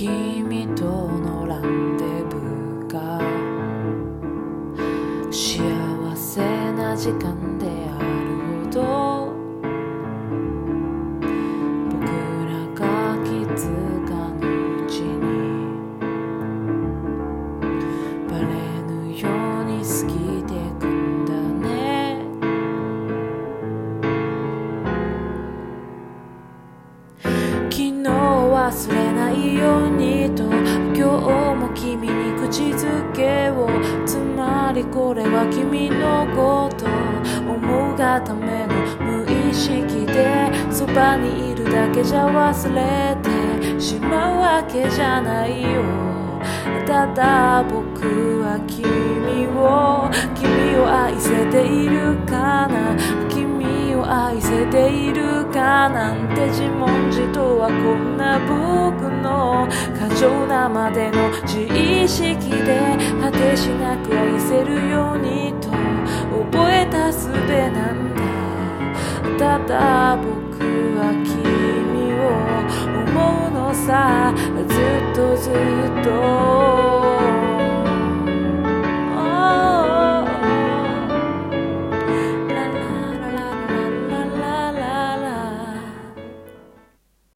君とのランデブーが幸せな時間であるほど僕らが気づかぬうちにバレぬように過ぎてくんだね。昨日忘れないようにと今日も君に口づけを、つまりこれは君のこと思うがための無意識でそばにいるだけじゃ忘れてしまうわけじゃないよ。ただ僕は君を愛せているかな、君を愛せているかなんて自問自答はこんな僕の過剰なまでの自意識で果てしなく愛せるようにと覚えた術なんだ。ただ僕は君を思うのさ、ずっとずっと